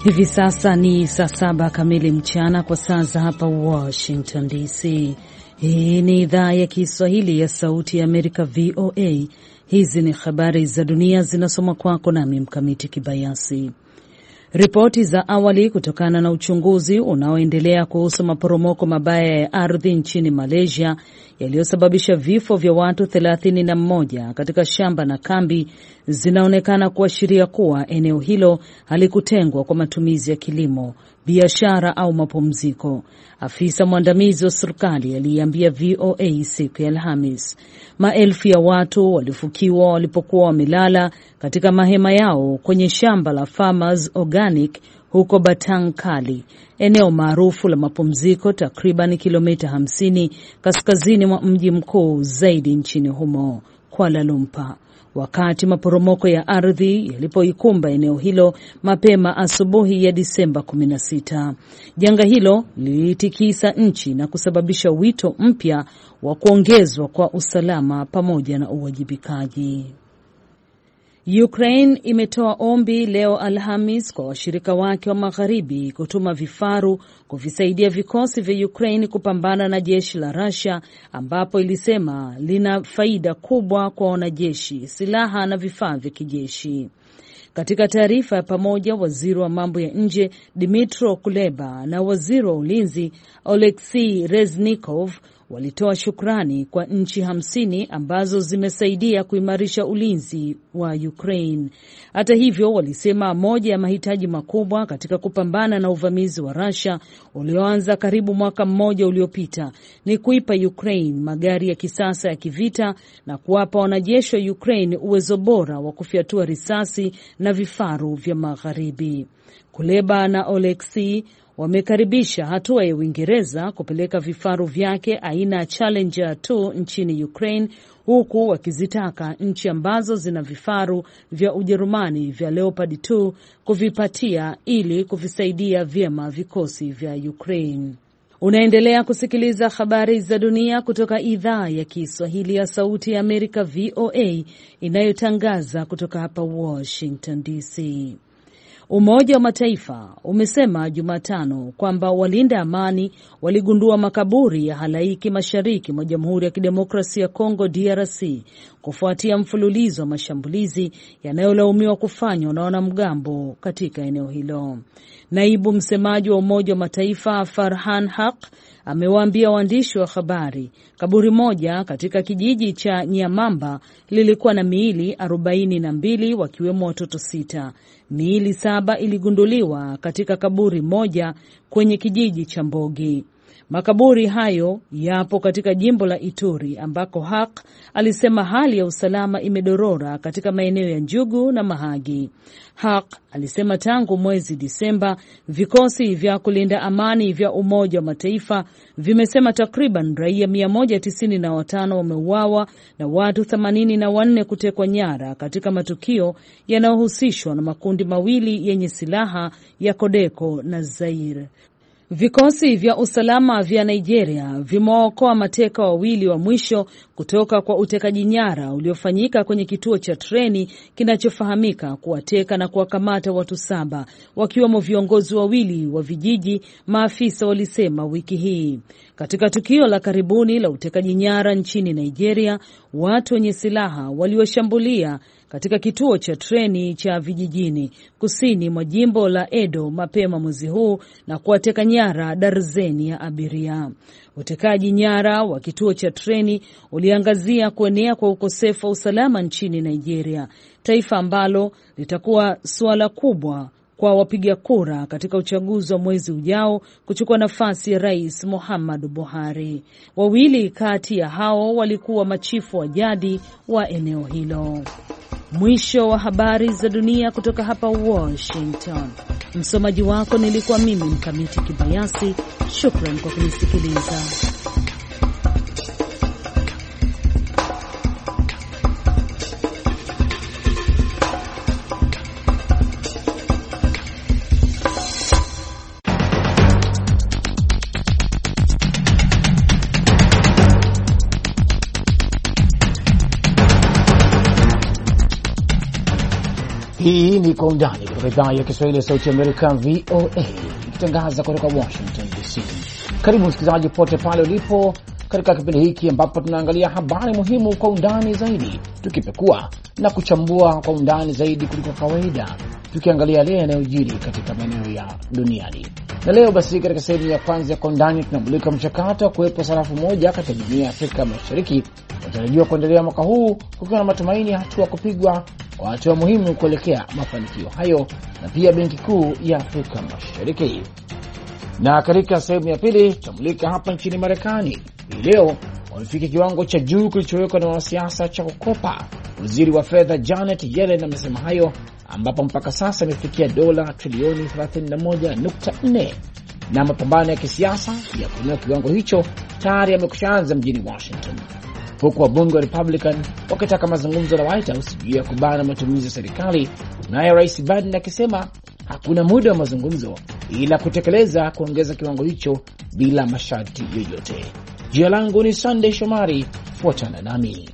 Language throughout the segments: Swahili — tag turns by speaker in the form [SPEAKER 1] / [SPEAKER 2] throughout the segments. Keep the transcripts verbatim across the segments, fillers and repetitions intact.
[SPEAKER 1] Hivi sasa ni saa saba kamili mchana kwa saa za hapa Washington D C. Hii ni idhaa ya Kiswahili ya Sauti ya Amerika V O A. Hizi ni habari za dunia zinasoma kwako nami Mkamiti Kibayasi. Ripoti za awali kutokana na uchunguzi unaoendelea kuhusu maporomoko mabaya ya ardhi nchini Malaysia yaliyosababisha vifo vya watu thelathini na moja katika shamba na kambi zinaonekana kuashiria kuwa eneo hilo halikutengwa kwa matumizi ya kilimo, biashara au mapumziko. Afisa mwandamizi wa serikali aliambia V O A siku ya Alhamis. Maelfu ya watu walifukiwa walipokuwa wamelala katika mahema yao kwenye shamba la Farmers Organic huko Batang Kali, eneo maarufu la mapumziko takriban kilomita hamsini kaskazini mwa mji mkuu zaidi nchini humo, Kuala Lumpur. Wakati maporomoko ya ardhi yalipoikumba eneo hilo mapema asubuhi ya Disemba kumi na sita. Janga hilo lilitikisa nchi na kusababisha wito mpya wa kuongezwa kwa usalama pamoja na uwajibikaji. Ukraine imetoa ombi leo Alhamis kwa washirika wake wa magharibi kutuma vifaru kuvisaidia vikosi vya Ukraine kupambana na jeshi la Russia, ambapo ilisema lina faida kubwa kwa wanajeshi, silaha na vifaa vya kijeshi. Katika taarifa ya pamoja, waziri wa mambo ya nje Dmytro Kuleba na waziri wa ulinzi Oleksiy Reznikov walitoa shukrani kwa nchi hamsini ambazo zimesaidia kuimarisha ulinzi wa Ukraine. Hata hivyo, walisema moja ya mahitaji makubwa katika kupambana na uvamizi wa Russia ulioanza karibu mwaka mmoja uliopita ni kuipa Ukraine magari ya kisasa ya kivita na kuwapa wanajeshi wa Ukraine uwezo bora wa kufyatua risasi na vifaru vya magharibi. Kuleba na Oleksiy wamekaribisha hatua ya Uingereza kupeleka vifaru vyake aina Challenger two nchini Ukraine, huku wakizitaka nchi ambazo zina vifaru vya Ujerumani vya Leopard two kuvipatia ili kuvisaidia vyema vikosi vya Ukraine. Unaendelea kusikiliza habari za dunia kutoka idhaa ya Kiswahili ya Sauti ya Amerika V O A inayotangaza kutoka hapa Washington D C. Umoja wa Mataifa umesema Jumatano kwamba walinda amani waligundua makaburi ya halaiki mashariki mwa Jamhuri ya Kidemokrasia ya Kongo D R C kufuatia mfululizo wa mashambulizi yanayolaumiwa kufanywa na wanamgambo katika eneo hilo. Naibu msemaji wa Umoja wa Mataifa Farhan Haq amewaambia waandishi wa habari kaburi moja katika kijiji cha Nyamamba lilikuwa na miili arobaini na mbili wakiwemo watoto sita. Miili saba iligunduliwa katika kaburi moja kwenye kijiji cha Mbogi. Makaburi hayo yapo katika jimbo la Ituri ambako Haq alisema hali ya usalama imedorora katika maeneo ya Njugu na Mahagi. Haq alisema tangu mwezi Disemba vikosi vya kulinda amani vya Umoja wa Mataifa vimesema takriban raia mia moja tisini na watano wameuawa na watu themanini na wanne kutekwa nyara katika matukio yanayohusishwa na makundi mawili yenye silaha ya Kodeko na Zaire. Vikosi vya usalama vya Nigeria vimewaokoa mateka wawili wa mwisho kutoka kwa utekaji nyara uliofanyika kwenye kituo cha treni kinachofahamika kuwateka na kuwakamata watu saba, wakiwemo viongozi wawili wa vijiji, maafisa walisema wiki hii. Katika tukio la karibuni la utekaji nyara nchini Nigeria, watu wenye silaha walioshambulia katika kituo cha treni cha vijijini kusini mwa jimbo la Edo mapema mwezi huu na kuwateka nyara darzeni ya abiria. Utekaji nyara wa kituo cha treni uliangazia kuenea kwa ukosefu wa usalama nchini Nigeria, taifa ambalo litakuwa suala kubwa kwa wapiga kura katika uchaguzi wa mwezi ujao kuchukua nafasi ya Rais Muhammadu Buhari. Wawili kati ya hao walikuwa machifu wa jadi wa eneo hilo. Mwisho wa habari za dunia kutoka hapa Washington. Msomaji wako nilikuwa mimi Mkamiti Kibayasi. Shukran kwa kunisikiliza.
[SPEAKER 2] Hii ni Kwa Undani kutoka idhaa ya Kiswahili ya Sauti ya Amerika V O A ikitangaza kutoka Washington D C. Karibu msikilizaji pote pale ulipo katika kipindi hiki ambapo tunaangalia habari muhimu kwa undani zaidi, tukipekua na kuchambua kwa undani zaidi kuliko kawaida, tukiangalia yale yanayojiri katika maeneo ya duniani. Na leo basi katika sehemu ya kwanza ya Kwa Undani tunamulika mchakato wa kuwepo sarafu moja katika Jumuiya ya Afrika Mashariki unatarajiwa kuendelea mwaka huu, kukiwa na matumaini ya hatua kupigwa kwa hatua muhimu kuelekea mafanikio hayo, na pia Benki Kuu ya Afrika Mashariki. Na katika sehemu ya pili tutamulika hapa nchini Marekani. Hii leo wamefika kiwango cha juu kilichowekwa na wanasiasa cha kukopa. Waziri wa fedha Janet Yellen amesema hayo, ambapo mpaka sasa imefikia dola trilioni thelathini na moja nukta nne, na mapambano ya kisiasa ya kuinua kiwango hicho tayari yamekushaanza mjini Washington, huku wabunge wa Republican wakitaka mazungumzo na White House juu ya kubana matumizi ya serikali, naye Rais Biden akisema hakuna muda wa mazungumzo ila kutekeleza kuongeza kiwango hicho bila masharti yoyote. Jina langu ni Sunday Shomari, fuatana nami.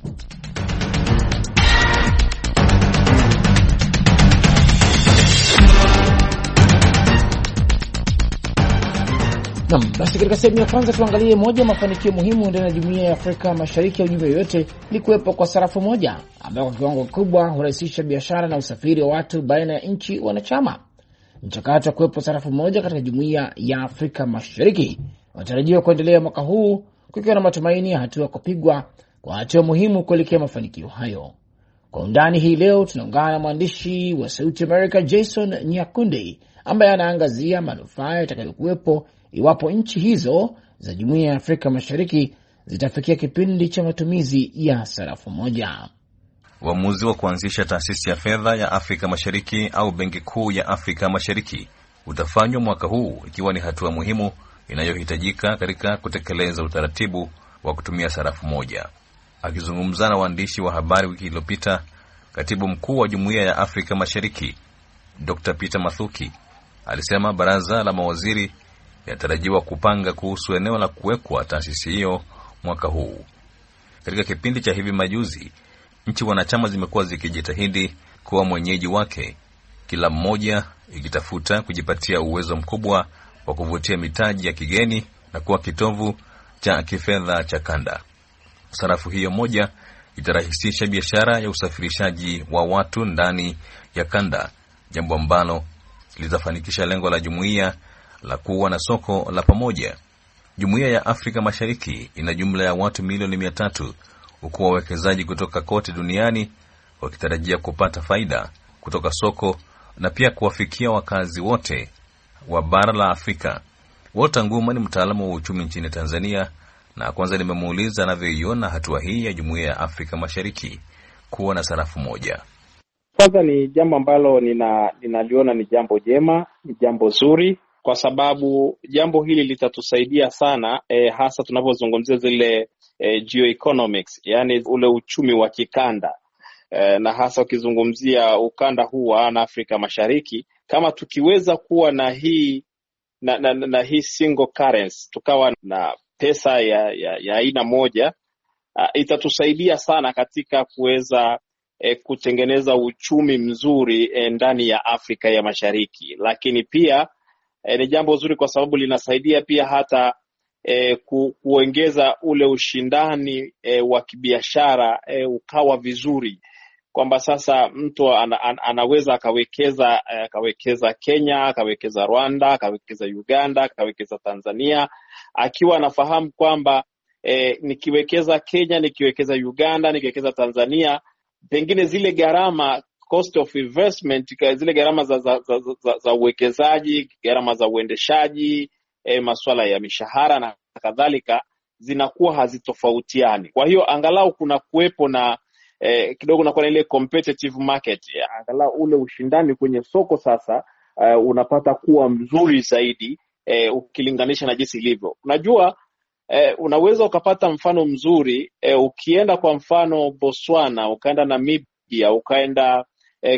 [SPEAKER 2] Naam, basi katika sehemu ya kwanza tuangalie moja ya mafanikio muhimu ndani ya Jumuiya ya Afrika Mashariki au jumuiya yote ni kuwepo kwa sarafu moja ambayo kwa kiwango kikubwa hurahisisha biashara na usafiri wa watu baina ya nchi wanachama. Mchakato wa kuwepo sarafu moja katika Jumuiya ya Afrika Mashariki unatarajiwa kuendelea mwaka huu, kukiwa na matumaini ya hatua kupigwa kwa hatua muhimu kuelekea mafanikio hayo. Kwa undani hii leo tunaungana na mwandishi wa Sauti America Jason Nyakundi ambaye anaangazia manufaa yatakayokuwepo iwapo nchi hizo za Jumuiya ya Afrika Mashariki zitafikia kipindi cha matumizi ya sarafu moja.
[SPEAKER 3] Uamuzi wa kuanzisha taasisi ya fedha ya Afrika Mashariki au Benki Kuu ya Afrika Mashariki utafanywa mwaka huu, ikiwa ni hatua muhimu inayohitajika katika kutekeleza utaratibu wa kutumia sarafu moja. Akizungumza na waandishi wa habari wiki iliyopita, Katibu Mkuu wa Jumuiya ya Afrika Mashariki Doctor Peter Mathuki alisema baraza la mawaziri yanatarajiwa kupanga kuhusu eneo la kuwekwa taasisi hiyo mwaka huu. Katika kipindi cha hivi majuzi, nchi wanachama zimekuwa zikijitahidi kuwa mwenyeji wake, kila mmoja ikitafuta kujipatia uwezo mkubwa wa kuvutia mitaji ya kigeni na kuwa kitovu cha kifedha cha kanda. Sarafu hiyo moja itarahisisha biashara ya usafirishaji wa watu ndani ya kanda, jambo ambalo litafanikisha lengo la jumuiya la kuwa na soko la pamoja. Jumuiya ya Afrika Mashariki ina jumla ya watu milioni mia tatu, huku wawekezaji kutoka kote duniani wakitarajia kupata faida kutoka soko na pia kuwafikia wakazi wote wa bara la Afrika. Walter Nguma ni mtaalamu wa uchumi nchini Tanzania, na kwanza nimemuuliza anavyoiona hatua hii ya Jumuiya ya Afrika Mashariki kuwa na sarafu moja.
[SPEAKER 4] Kwanza ni jambo ambalo nina ninaliona ni jambo jema, ni jambo zuri, kwa sababu jambo hili litatusaidia sana e, hasa tunapozungumzia zile e, geoeconomics, yani ule uchumi wa kikanda. E, na hasa ukizungumzia ukanda huu wa Afrika Mashariki, kama tukiweza kuwa na hii na, na, na hii single currency, tukawa na pesa ya ya, ya aina moja, uh, itatusaidia sana katika kuweza E, kutengeneza uchumi mzuri e, ndani ya Afrika ya Mashariki. Lakini pia e, ni jambo zuri kwa sababu linasaidia pia hata e, ku, kuongeza ule ushindani e, wa kibiashara e, ukawa vizuri, kwamba sasa mtu ana, an, anaweza akawekeza e, akawekeza Kenya, akawekeza Rwanda, akawekeza Uganda, akawekeza Tanzania, akiwa anafahamu kwamba e, nikiwekeza Kenya, nikiwekeza Uganda, nikiwekeza Tanzania, pengine zile gharama, cost of investment, zile gharama za za, za, za, za uwekezaji, gharama za uendeshaji, e, masuala ya mishahara na kadhalika, zinakuwa hazitofautiani. Kwa hiyo angalau kuna kuwepo na e, kidogo na kwa ile competitive market, angalau ule ushindani kwenye soko sasa uh, unapata kuwa mzuri zaidi e, ukilinganisha na jinsi ilivyo. Unajua Eh, unaweza ukapata mfano mzuri eh, ukienda kwa mfano Botswana, ukaenda Namibia, ukaenda eh,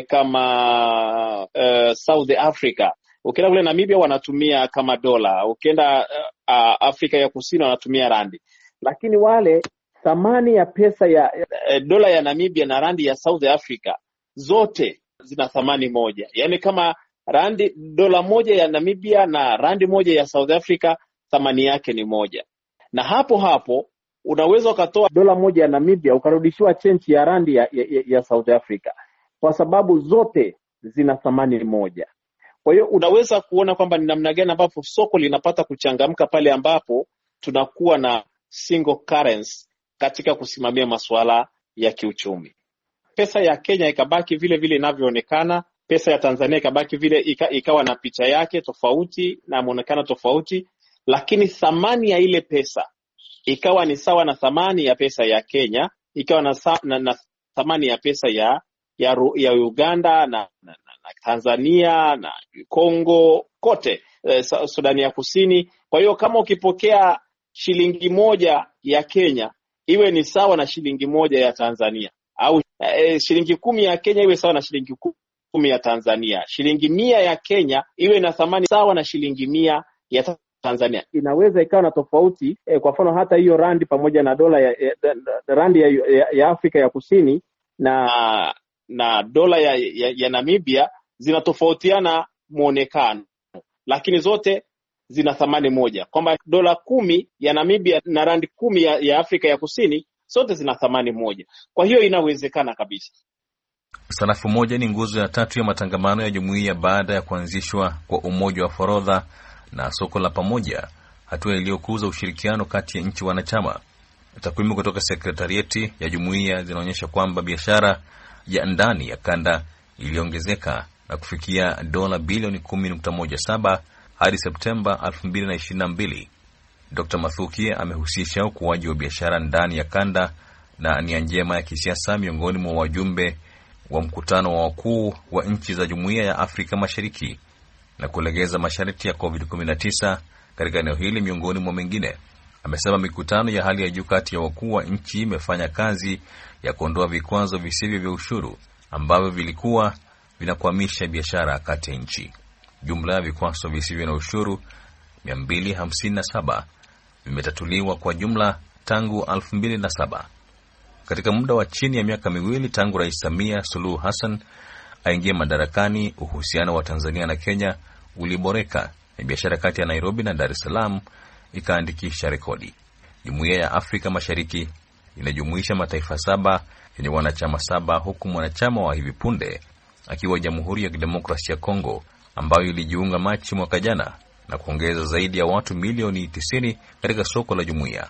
[SPEAKER 4] kama eh, South Africa. Ukienda kule Namibia wanatumia kama dola, ukienda uh, Afrika ya Kusini wanatumia randi. Lakini wale thamani ya pesa ya eh, dola ya Namibia na randi ya South Africa zote zina thamani moja. Yaani kama randi dola moja ya Namibia na randi moja ya South Africa thamani yake ni moja. Na hapo hapo unaweza ukatoa dola moja ya Namibia ukarudishiwa chenchi ya randi ya, ya, ya South Africa, kwa sababu zote zina thamani moja. Kwa hiyo unaweza kuona kwamba ni namna gani ambapo soko linapata kuchangamka pale ambapo tunakuwa na single currency katika kusimamia masuala ya kiuchumi. Pesa ya Kenya ikabaki vile vile inavyoonekana, pesa ya Tanzania ikabaki vile ika, ikawa na picha yake tofauti na muonekano tofauti, lakini thamani ya ile pesa ikawa ni sawa na thamani ya pesa ya Kenya, ikawa na, na, na thamani ya pesa ya ya, ya Uganda na, na, na Tanzania na Kongo kote, eh, Sudani ya Kusini. Kwa hiyo kama ukipokea shilingi moja ya Kenya iwe ni sawa na shilingi moja ya Tanzania, au eh, shilingi kumi ya Kenya iwe sawa na shilingi kumi ya Tanzania, shilingi mia ya Kenya iwe na thamani sawa na shilingi mia ya Tanzania. Inaweza ikawa na tofauti eh, kwa mfano hata hiyo randi pamoja na dola ya, ya randi ya, ya, ya Afrika ya Kusini na na dola ya, ya, ya Namibia zinatofautiana muonekano, lakini zote zina thamani moja, kwamba dola kumi ya Namibia na randi kumi ya, ya Afrika ya Kusini zote zina thamani moja. Kwa hiyo inawezekana kabisa.
[SPEAKER 3] Sarafu moja ni nguzo ya tatu ya matangamano ya jumuiya baada ya kuanzishwa kwa umoja wa forodha na soko la pamoja, hatua iliyokuza ushirikiano kati ya nchi wanachama. Takwimu kutoka sekretarieti ya jumuiya zinaonyesha kwamba biashara ya ndani ya kanda iliongezeka na kufikia dola bilioni kumi nukta moja saba hadi Septemba elfu mbili na ishirini na mbili. Doctor Mathuki amehusisha ukuaji wa biashara ndani ya kanda na nia njema ya kisiasa miongoni mwa wajumbe wa mkutano wa wakuu wa nchi za Jumuiya ya Afrika Mashariki na kulegeza masharti ya covid kumi na tisa katika eneo hili miongoni mwa mengine. Amesema mikutano ya hali ya juu kati ya wakuu wa nchi imefanya kazi ya kuondoa vikwazo visivyo vya ushuru ambavyo vilikuwa vinakwamisha biashara kati ya nchi. Jumla ya vikwazo visivyo na ushuru mia mbili hamsini na saba vimetatuliwa kwa jumla tangu elfu mbili na saba. Katika muda wa chini ya miaka miwili tangu Rais Samia Suluhu Hassan aingie madarakani, uhusiano wa Tanzania na Kenya uliboreka na biashara kati ya Nairobi na Dar es Salaam ikaandikisha rekodi. Jumuiya ya Afrika Mashariki inajumuisha mataifa saba yenye wanachama saba, huku mwanachama wa hivi punde akiwa Jamhuri ya Kidemokrasia ya Kongo ambayo ilijiunga Machi mwaka jana na kuongeza zaidi ya watu milioni tisini katika soko la jumuiya.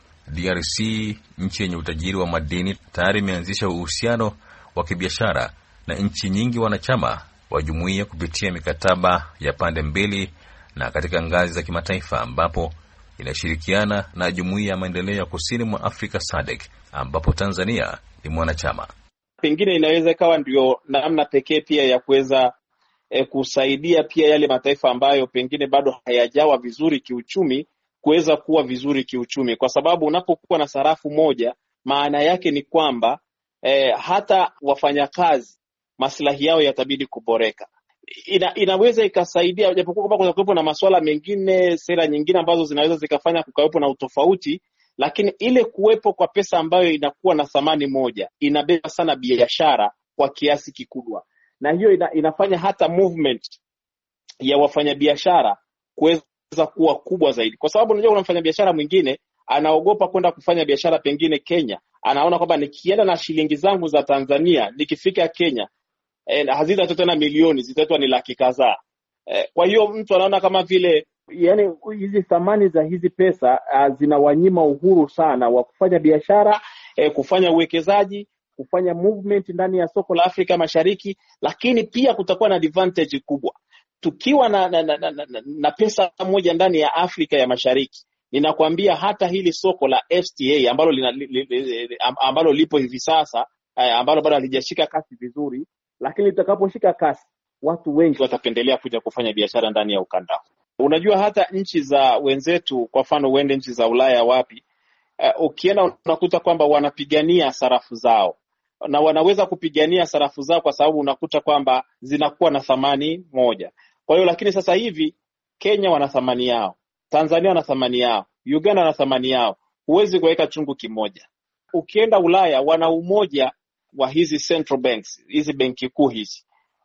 [SPEAKER 3] D R C, nchi yenye utajiri wa madini, tayari imeanzisha uhusiano wa kibiashara na nchi nyingi wanachama wa jumuiya kupitia mikataba ya pande mbili na katika ngazi za kimataifa, ambapo inashirikiana na Jumuiya ya Maendeleo ya Kusini mwa Afrika S A D C ambapo Tanzania ni mwanachama.
[SPEAKER 4] Pengine inaweza ikawa ndio namna pekee pia ya kuweza e, kusaidia pia yale mataifa ambayo pengine bado hayajawa vizuri kiuchumi kuweza kuwa vizuri kiuchumi, kwa sababu unapokuwa na sarafu moja maana yake ni kwamba e, hata wafanyakazi maslahi yao yatabidi kuboreka. Ina, inaweza ikasaidia, japokuwa kwamba kuna kuwepo na masuala mengine, sera nyingine ambazo zinaweza zikafanya kukawepo na utofauti, lakini ile kuwepo kwa pesa ambayo inakuwa na thamani moja inabeba sana biashara kwa kiasi kikubwa, na hiyo ina, inafanya hata movement ya wafanyabiashara kuweza kuwa kubwa zaidi, kwa sababu unajua kuna mfanyabiashara mwingine anaogopa kwenda kufanya biashara pengine Kenya, anaona kwamba nikienda na shilingi zangu za Tanzania nikifika Kenya eh, hazitaitwa tena milioni, zitaitwa ni laki kadhaa. Eh, kwa hiyo mtu anaona kama vile yani hizi thamani za hizi pesa uh, zinawanyima uhuru sana wa kufanya biashara, eh, kufanya uwekezaji, kufanya movement ndani ya soko la Afrika Mashariki. Lakini pia kutakuwa na advantage kubwa tukiwa na na, na, na, na, na pesa moja ndani ya Afrika ya Mashariki. Ninakwambia hata hili soko la F T A ambalo lina, li, li, li, ambalo lipo hivi sasa, eh, ambalo bado halijashika kasi vizuri, lakini litakaposhika kasi watu wengi watapendelea kuja kufanya biashara ndani ya ukanda. Unajua hata nchi za wenzetu, kwa mfano uende nchi za Ulaya wapi, uh, ukienda unakuta kwamba wanapigania sarafu zao, na wanaweza kupigania sarafu zao kwa sababu unakuta kwamba zinakuwa na thamani moja. Kwa hiyo lakini sasa hivi Kenya wana thamani yao, Tanzania wana thamani yao, Uganda wana thamani yao. Huwezi kuweka chungu kimoja. Ukienda Ulaya wana umoja wa hizi central banks, hizi benki kuu hizi.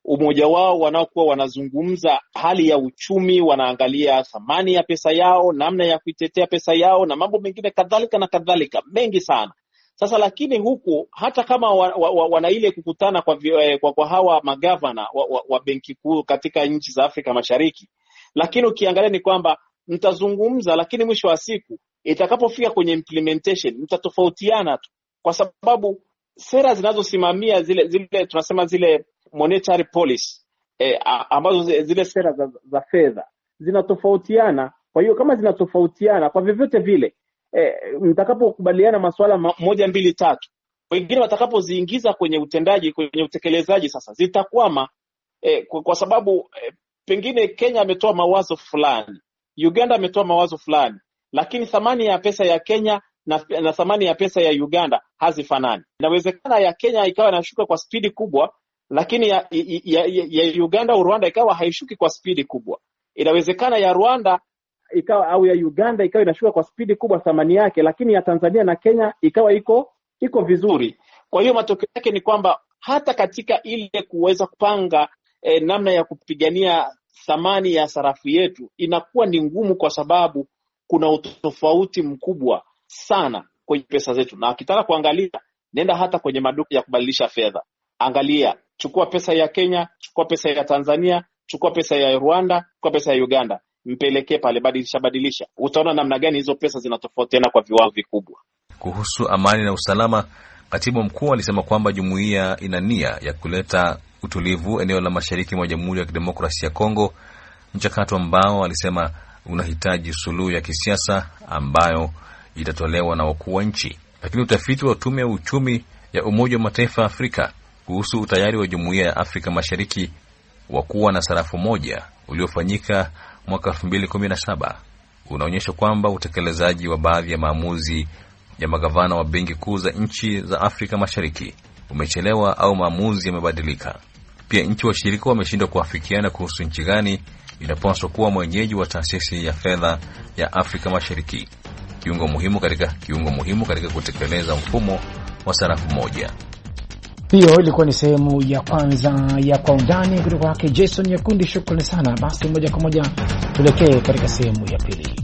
[SPEAKER 4] umoja wao wanaokuwa wanazungumza hali ya uchumi, wanaangalia thamani ya pesa yao, namna ya kuitetea pesa yao na mambo mengine kadhalika na kadhalika, mengi sana. Sasa lakini huku hata kama wa, wa, wa, wana ile kukutana kwa, kwa, kwa hawa magavana wa, wa, wa benki kuu katika nchi za Afrika Mashariki, lakini ukiangalia ni kwamba mtazungumza, lakini mwisho wa siku itakapofika kwenye implementation mtatofautiana tu, kwa sababu sera zinazosimamia zile zile tunasema zile monetary policy eh, ambazo zile sera za, za fedha zinatofautiana. Kwa hiyo kama zinatofautiana kwa vyovyote vile eh, mtakapokubaliana masuala moja mbili tatu, wengine watakapoziingiza kwenye utendaji, kwenye utekelezaji, sasa zitakwama eh, kwa, kwa sababu eh, pengine Kenya ametoa mawazo fulani, Uganda ametoa mawazo fulani, lakini thamani ya pesa ya Kenya na, na thamani ya pesa ya Uganda hazifanani. Inawezekana ya Kenya ikawa inashuka kwa spidi kubwa, lakini ya, ya, ya, ya Uganda au Rwanda ikawa haishuki kwa spidi kubwa. Inawezekana ya Rwanda ikawa au ya Uganda ikawa inashuka kwa spidi kubwa thamani yake, lakini ya Tanzania na Kenya ikawa iko iko vizuri. Kwa hiyo matokeo yake ni kwamba hata katika ile kuweza kupanga eh, namna ya kupigania thamani ya sarafu yetu inakuwa ni ngumu, kwa sababu kuna utofauti mkubwa sana kwenye pesa zetu. Na akitaka kuangalia, nenda hata kwenye maduka ya kubadilisha fedha, angalia, chukua pesa ya Kenya, chukua pesa ya Tanzania, chukua pesa ya Rwanda, chukua pesa ya Uganda, mpelekee pale, badilisha badilisha, utaona namna gani hizo pesa zinatofautiana kwa viwango vikubwa.
[SPEAKER 3] Kuhusu amani na usalama, katibu mkuu alisema kwamba jumuiya ina nia ya kuleta utulivu eneo la mashariki mwa Jamhuri ya Kidemokrasia ya Kongo, mchakato ambao alisema unahitaji suluhu ya kisiasa ambayo itatolewa na wakuu wa nchi. Lakini utafiti wa tume ya uchumi ya Umoja wa Mataifa Afrika kuhusu utayari wa Jumuiya ya Afrika Mashariki wa kuwa na sarafu moja uliofanyika mwaka elfu mbili kumi na saba unaonyesha kwamba utekelezaji wa baadhi ya maamuzi ya magavana wa benki kuu za nchi za Afrika Mashariki umechelewa au maamuzi yamebadilika. Pia nchi washirika wameshindwa kuafikiana kuhusu nchi gani inapaswa kuwa mwenyeji wa taasisi ya fedha ya Afrika Mashariki, kiungo muhimu katika kiungo muhimu katika kutekeleza mfumo wa sarafu moja.
[SPEAKER 2] Hiyo ilikuwa ni sehemu ya kwanza ya Kwa Undani kutoka kwake Jason Nyakundi. Shukrani sana. Basi moja kwa moja tulekee katika sehemu ya pili.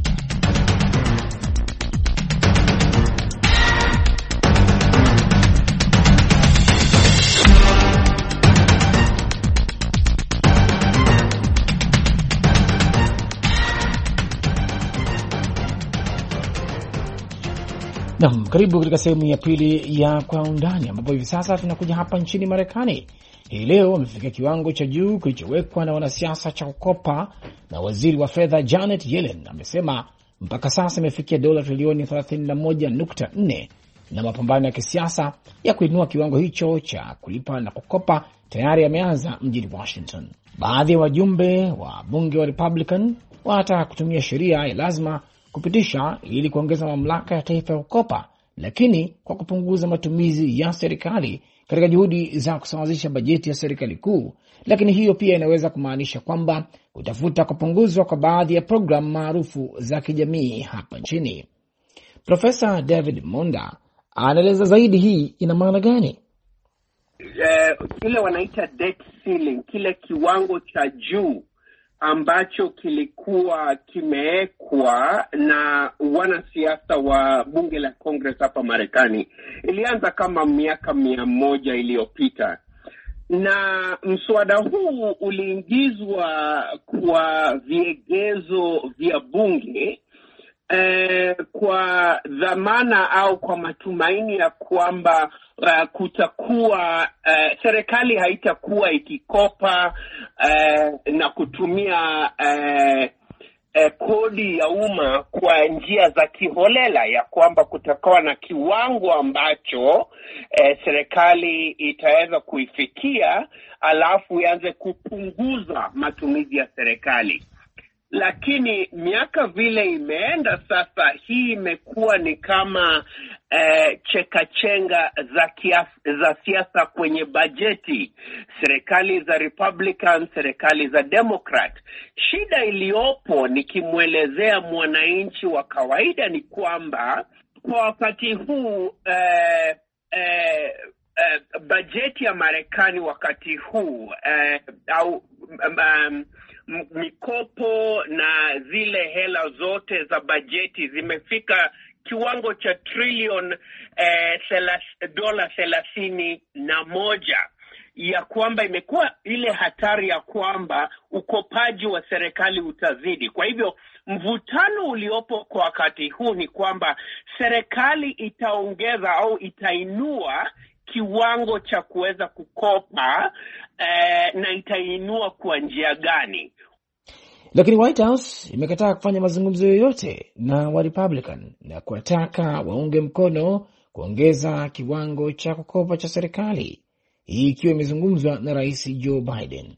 [SPEAKER 2] Naam, karibu katika sehemu ya pili ya Kwa Undani, ambapo hivi sasa tunakuja hapa nchini Marekani. Hii leo wamefikia kiwango cha juu kilichowekwa na wanasiasa cha kukopa, na waziri wa fedha Janet Yellen amesema mpaka sasa imefikia dola trilioni thelathini na moja nukta nne, na mapambano ya kisiasa ya kuinua kiwango hicho cha kulipa na kukopa tayari yameanza mjini Washington. Baadhi ya wajumbe wa bunge wa Republican wanataka kutumia sheria ya lazima kupitisha ili kuongeza mamlaka ya taifa ya kukopa, lakini kwa kupunguza matumizi ya serikali katika juhudi za kusawazisha bajeti ya serikali kuu. Lakini hiyo pia inaweza kumaanisha kwamba kutafuta kupunguzwa kwa baadhi ya programu maarufu za kijamii hapa nchini. Profesa David Monda anaeleza zaidi hii ina maana gani.
[SPEAKER 5] Uh, kile wanaita debt ceiling, kile kiwango cha juu ambacho kilikuwa kimewekwa na wanasiasa wa bunge la Congress hapa Marekani, ilianza kama miaka mia moja iliyopita, na mswada huu uliingizwa kwa viegezo vya bunge eh, kwa dhamana au kwa matumaini ya kwamba Uh, kutakuwa uh, serikali haitakuwa ikikopa uh, na kutumia uh, uh, kodi ya umma kwa njia za kiholela, ya kwamba kutakuwa na kiwango ambacho uh, serikali itaweza kuifikia alafu ianze kupunguza matumizi ya serikali. Lakini miaka vile imeenda sasa, hii imekuwa ni kama eh, chekachenga za kias- za siasa kwenye bajeti, serikali za Republican, serikali za Democrat. Shida iliyopo nikimwelezea mwananchi wa kawaida ni kwamba kwa wakati huu eh, eh, uh, bajeti ya Marekani wakati huu uh, au um, um, mikopo na zile hela zote za bajeti zimefika kiwango cha trilioni eh, selas, dola thelathini na moja, ya kwamba imekuwa ile hatari ya kwamba ukopaji wa serikali utazidi. Kwa hivyo mvutano uliopo kwa wakati huu ni kwamba serikali itaongeza au itainua kiwango cha kuweza kukopa eh, na itainua kwa njia gani?
[SPEAKER 2] Lakini White House imekataa kufanya mazungumzo yoyote na wa Republican na kuwataka waunge mkono kuongeza kiwango cha kukopa cha serikali, hii ikiwa imezungumzwa na Rais Joe Biden.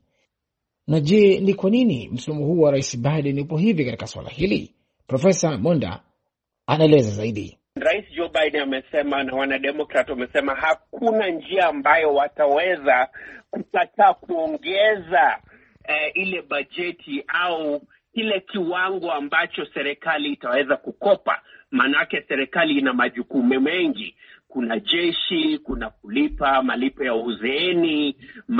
[SPEAKER 2] Na je, ni kwa nini msimamo huu wa Rais Biden upo hivi katika swala hili? Profesa Monda anaeleza zaidi.
[SPEAKER 5] Rais Joe Biden amesema na wanademokrat wamesema hakuna njia ambayo wataweza kukataa kuongeza eh, ile bajeti au kile kiwango ambacho serikali itaweza kukopa. Manake serikali ina majukumu mengi. Kuna jeshi, kuna kulipa malipo ya uzeeni,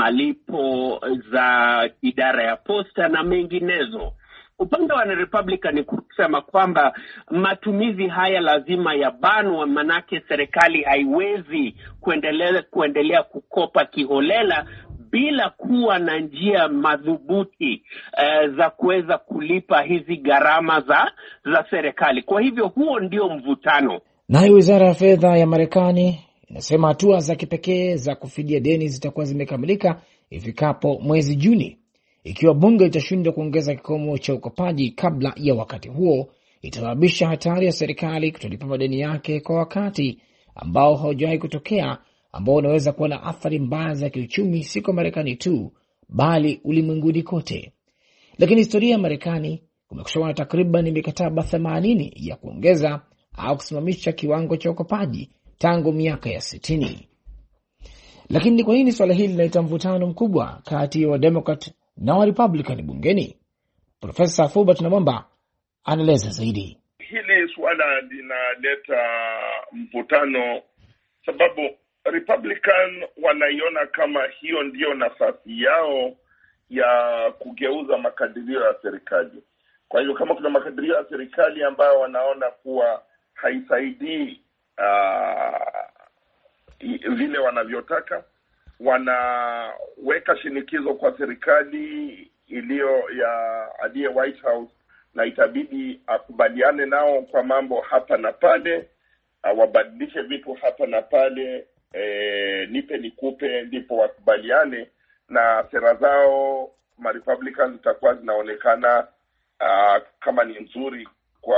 [SPEAKER 5] malipo za idara ya posta na menginezo. Upande wa Republican ni kusema kwamba matumizi haya lazima yabanwe, manake serikali haiwezi kuendelea kuendelea kukopa kiholela bila kuwa na njia madhubuti uh, za kuweza kulipa hizi gharama za za serikali. Kwa hivyo huo ndio mvutano.
[SPEAKER 2] Nayo Wizara ya Fedha ya Marekani inasema hatua za kipekee za kufidia deni zitakuwa zimekamilika ifikapo mwezi Juni. Ikiwa bunge litashindwa kuongeza kikomo cha ukopaji kabla ya wakati huo, itasababisha hatari ya serikali kutolipa madeni yake kwa wakati ambao haujawahi kutokea, ambao unaweza kuwa na athari mbaya za kiuchumi si kwa Marekani tu bali ulimwenguni kote. Lakini historia ya Marekani kumekuwa na takriban mikataba themanini ya kuongeza au kusimamisha kiwango cha ukopaji tangu miaka ya sitini. Lakini kwa nini swala hili linaleta mvutano mkubwa kati ya Democrat na wa Republican bungeni? Profesa Fulbert Namwamba anaeleza zaidi.
[SPEAKER 6] Hili swala linaleta mvutano sababu Republican wanaiona kama hiyo ndio nafasi yao ya kugeuza makadirio ya serikali. Kwa hiyo kama kuna makadirio ya serikali ambayo wanaona kuwa haisaidii uh, vile wanavyotaka, wanaweka shinikizo kwa serikali iliyo ya aliye White House, na itabidi akubaliane nao kwa mambo hapa na pale, uh, wabadilishe vitu hapa na pale, e, nipe nikupe, ndipo wakubaliane, na sera zao ma Republicans zitakuwa zinaonekana uh, kama ni nzuri kwa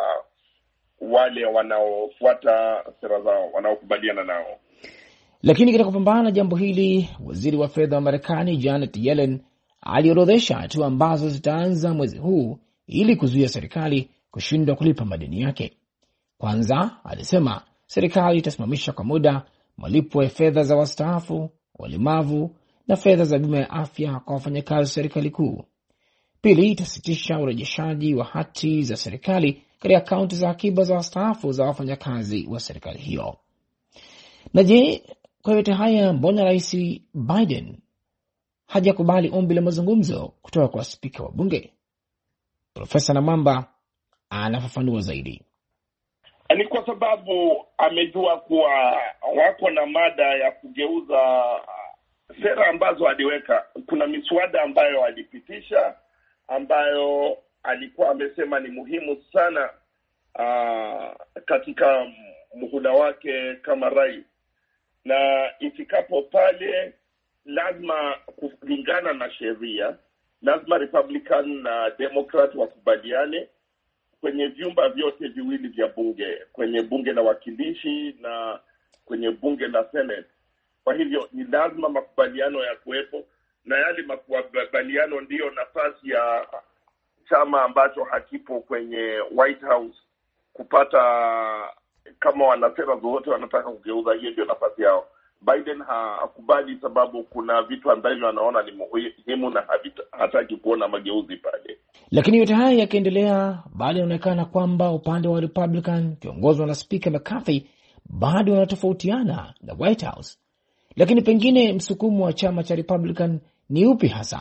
[SPEAKER 6] wale wanaofuata sera zao, wanaokubaliana nao.
[SPEAKER 2] Lakini katika kupambana na jambo hili, waziri wa fedha wa Marekani Janet Yellen aliorodhesha hatua ambazo zitaanza mwezi huu ili kuzuia serikali kushindwa kulipa madeni yake. Kwanza, alisema serikali itasimamisha kwa muda malipo ya fedha za wastaafu, walemavu na fedha za bima ya afya kwa wafanyakazi serikali kuu. Pili, itasitisha urejeshaji wa hati za serikali katika akaunti za akiba za wastaafu za wafanyakazi wa serikali hiyo. Na je, kwa yote haya mbona Rais Biden hajakubali ombi la mazungumzo kutoka kwa spika wa bunge? Profesa Namwamba anafafanua zaidi.
[SPEAKER 6] Ni kwa sababu amejua kuwa wako na mada ya kugeuza sera ambazo aliweka. Kuna miswada ambayo alipitisha ambayo alikuwa amesema ni muhimu sana uh, katika muhula wake kama rais, na ifikapo pale lazima kulingana na sheria, lazima Republican na Democrat wakubaliane kwenye vyumba vyote viwili vya bunge, kwenye bunge la wakilishi na kwenye bunge la Senate. Kwa hivyo ni lazima makubaliano ya kuwepo, na yale makubaliano ndiyo nafasi ya chama ambacho hakipo kwenye White House kupata, kama wanasera zote wanataka kugeuza, hiyo ndio nafasi yao. Biden hakubali sababu kuna vitu ambavyo anaona ni muhimu na hataki kuona mageuzi pale.
[SPEAKER 2] Lakini yote haya yakiendelea, bado inaonekana kwamba upande wa Republican kiongozwa na Speaker McCarthy bado wanatofautiana na White House. Lakini pengine msukumo wa chama cha Republican ni upi hasa?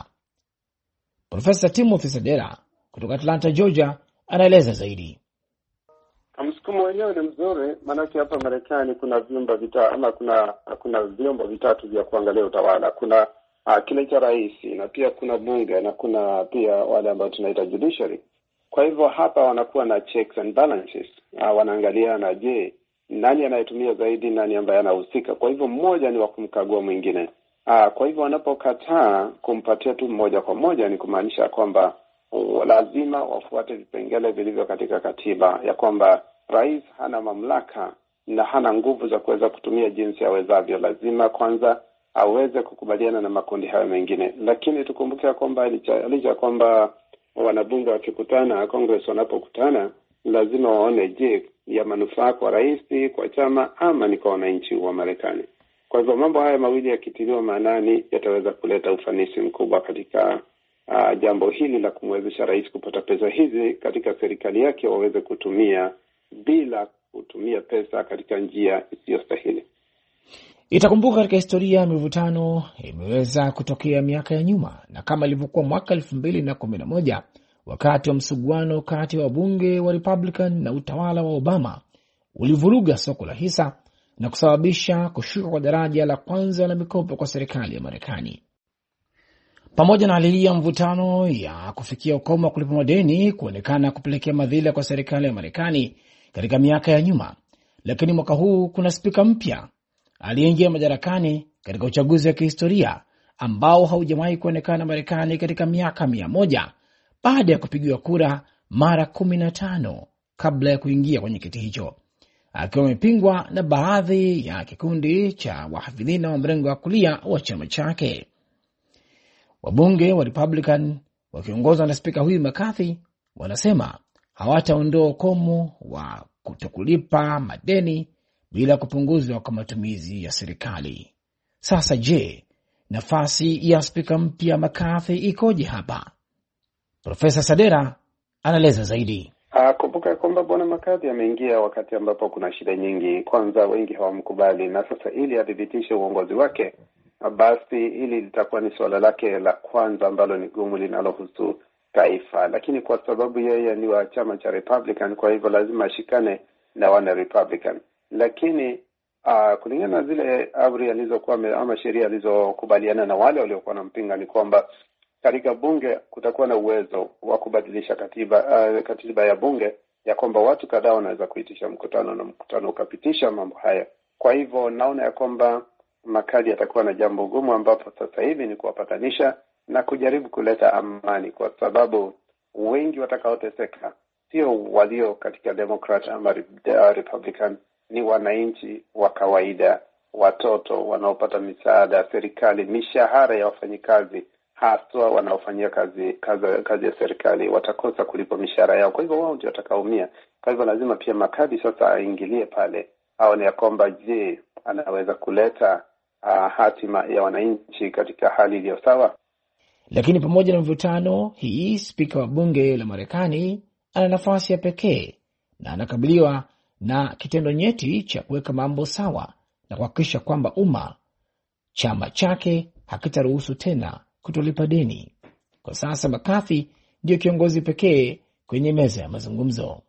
[SPEAKER 2] Profesa Timothy Sadera kutoka Atlanta, Georgia, anaeleza zaidi.
[SPEAKER 7] Msukumo wenyewe ni mzuri, maanake hapa Marekani kuna vyombo vitatu ama kuna kuna vyombo vitatu vya kuangalia utawala. Kuna uh, kile cha rais, na pia kuna bunge, na kuna pia wale ambao tunaita judiciary. Kwa hivyo hapa wanakuwa na checks and balances. Uh, wanaangalia na je, nani anayetumia zaidi, nani ambaye anahusika. Kwa hivyo mmoja ni wa kumkagua mwingine. Uh, kwa hivyo wanapokataa kumpatia tu mmoja kwa moja, ni kumaanisha kwamba uh, lazima wafuate vipengele vilivyo katika katiba ya kwamba rais hana mamlaka na hana nguvu za kuweza kutumia jinsi awezavyo. Lazima kwanza aweze kukubaliana na makundi hayo mengine. Lakini tukumbuke kwamba licha kwamba wanabunge wakikutana, Congress wanapokutana, lazima waone je, ya manufaa kwa rais, kwa chama, ama ni kwa wananchi wa Marekani. Kwa hivyo mambo haya mawili yakitiliwa maanani yataweza kuleta ufanisi mkubwa katika uh, jambo hili la kumwezesha rais kupata pesa hizi katika serikali yake waweze kutumia bila kutumia pesa katika njia isiyostahili.
[SPEAKER 2] Itakumbuka katika historia mivutano imeweza kutokea miaka ya nyuma, na kama ilivyokuwa mwaka elfu mbili na kumi na moja wakati wa msuguano kati wa bunge wa Republican na utawala wa Obama ulivuruga soko la hisa na kusababisha kushuka kwa daraja la kwanza la mikopo kwa serikali ya Marekani. Pamoja na hali ya mvutano ya kufikia ukomo wa kulipa madeni kuonekana kupelekea madhila kwa serikali ya Marekani katika miaka ya nyuma, lakini mwaka huu kuna spika mpya aliyeingia madarakani katika uchaguzi wa kihistoria ambao haujawahi kuonekana Marekani katika miaka mia moja baada ya kupigiwa kura mara kumi na tano kabla ya kuingia kwenye kiti hicho, akiwa amepingwa na baadhi ya kikundi cha wahafidhina wa mrengo wa kulia wa chama chake. Wabunge wa Republican wakiongozwa na spika huyu McCarthy wanasema hawataondoa ukomo wa kutokulipa madeni bila kupunguzwa kwa matumizi ya serikali. Sasa je, nafasi ya spika mpya McCarthy ikoje hapa? Profesa Sadera anaeleza zaidi.
[SPEAKER 7] Uh, kumbuka kwamba bwana McCarthy ameingia wakati ambapo kuna shida nyingi. Kwanza wengi hawamkubali, na sasa ili adhibitishe uongozi wake, basi hili litakuwa ni suala lake la kwanza ambalo ni gumu linalohusu taifa. Lakini kwa sababu yeye ni wa chama cha Republican, kwa hivyo lazima ashikane na wana Republican. Lakini uh, kulingana na zile amri alizokuwa ama sheria alizokubaliana na wale waliokuwa wanampinga, ni kwamba katika bunge kutakuwa na uwezo wa kubadilisha katiba uh, katiba ya bunge, ya kwamba watu kadhaa wanaweza kuitisha mkutano na mkutano ukapitisha mambo haya. Kwa hivyo naona ya kwamba McCarthy atakuwa na jambo gumu, ambapo sasa hivi ni kuwapatanisha na kujaribu kuleta amani, kwa sababu wengi watakaoteseka sio walio katika Democrat ama Republican, ni wananchi wa kawaida, watoto wanaopata misaada ya serikali, mishahara ya wafanyikazi haswa wanaofanyia kazi, kazi kazi ya serikali watakosa kulipa mishahara yao. Kwa hivyo wao ndio watakaumia. Kwa hivyo lazima pia McCarthy sasa aingilie pale, aone ya kwamba je, anaweza kuleta uh, hatima ya wananchi katika hali iliyo sawa.
[SPEAKER 2] Lakini pamoja na mvutano hii, spika wa bunge la Marekani ana nafasi ya pekee na anakabiliwa na kitendo nyeti cha kuweka mambo sawa na kuhakikisha kwamba umma, chama chake hakitaruhusu tena kutolipa deni. Kwa sasa McCarthy ndio kiongozi pekee kwenye meza ya mazungumzo.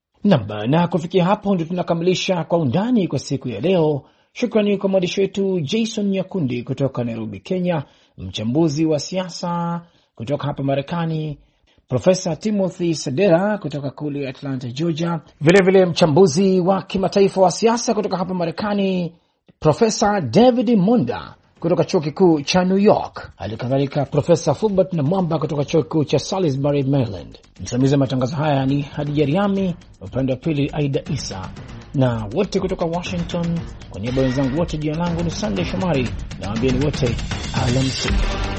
[SPEAKER 2] Na, na kufikia hapo ndio tunakamilisha Kwa Undani kwa siku ya leo. Shukrani kwa mwandishi wetu Jason Nyakundi kutoka Nairobi, Kenya, mchambuzi wa siasa kutoka hapa Marekani Profesa Timothy Sadera kutoka kule Atlanta, Georgia, vile vile mchambuzi wa kimataifa wa siasa kutoka hapa Marekani Profesa David Monda kutoka chuo kikuu cha New York, halikadhalika Profesa Fulbert na Mwamba kutoka chuo kikuu cha Salisbury, Maryland. Msimamizi wa matangazo haya ni Hadija Riami, upande wa pili Aida Isa, na wote kutoka Washington. Kwa niaba ya wenzangu wote, jina langu ni Sunday Shomari, na waambieni wote alamsiki.